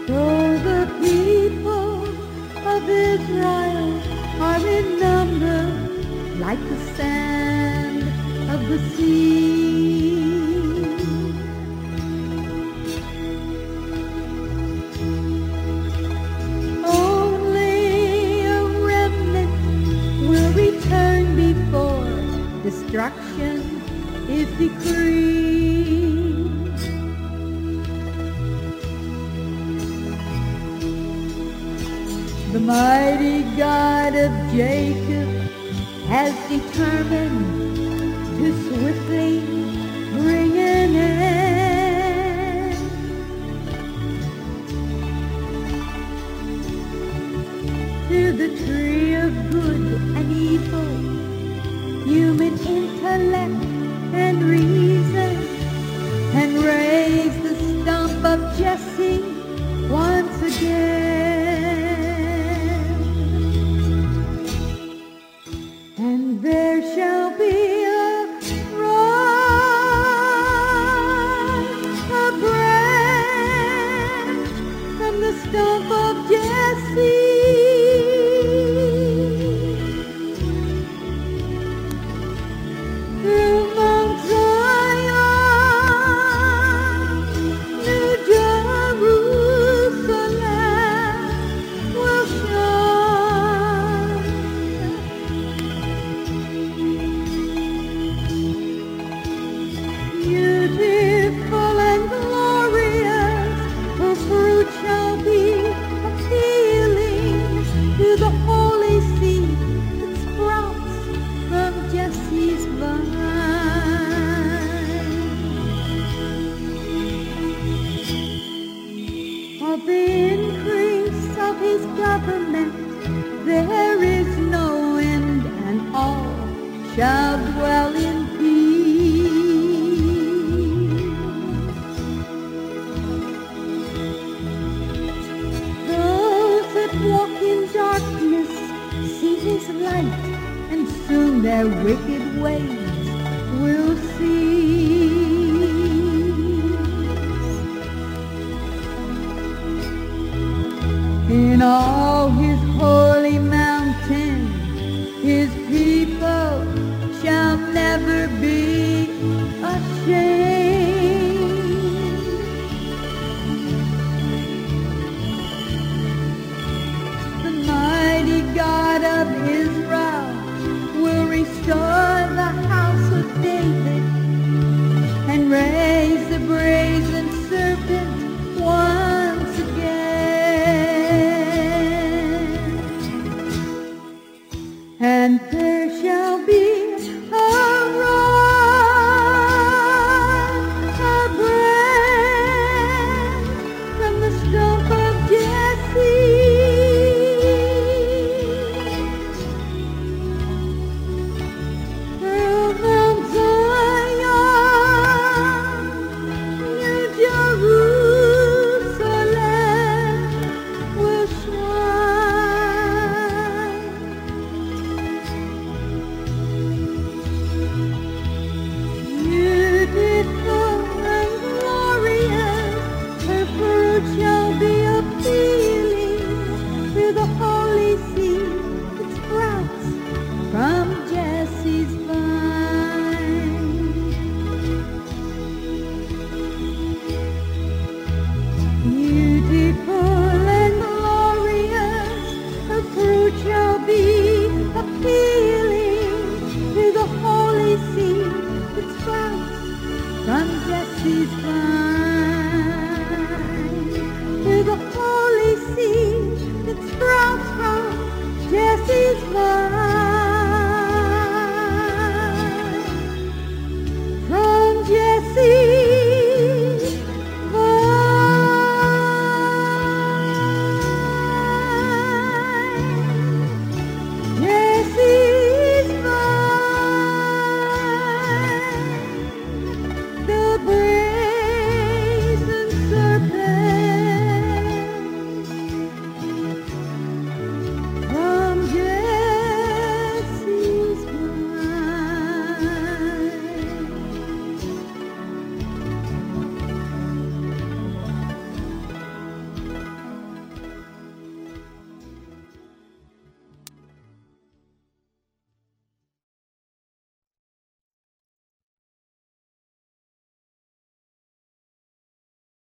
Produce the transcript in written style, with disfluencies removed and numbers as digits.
Though the people of Israel are in number like the sand of the sea, only a remnant will return before destruction is decreed. The mighty God of Jacob has determined to swiftly bring an end to the tree of good and evil, human intellect and reason, and raise the stump of Jesse once again. And there shall be a branch from the stump of Jesse, through Mount Zion, New Jerusalem will shine. Beautiful and glorious, her fruit shall be appealing to the holy seed that sprouts from Jesse's vine. Of the increase of his government there is no end, and all shall dwell in peace. Those that walk in darkness see his light, and soon their wicked ways will cease. In all his holy mountain, his people shall never be ashamed. The mighty God of Israel will restore the house of David and raise the brazen serpent once again. And there shall be a branch from the stump of Jesse, through Mount Zion, New Jerusalem will shine. Beautiful and glorious, her fruit shall be appealing to the holy seed that sprouts from Jesse's vine. Beautiful and glorious, her fruit shall be appealing to the holy seed that sprouts from Jesse's vine, to the holy seed that sprouts from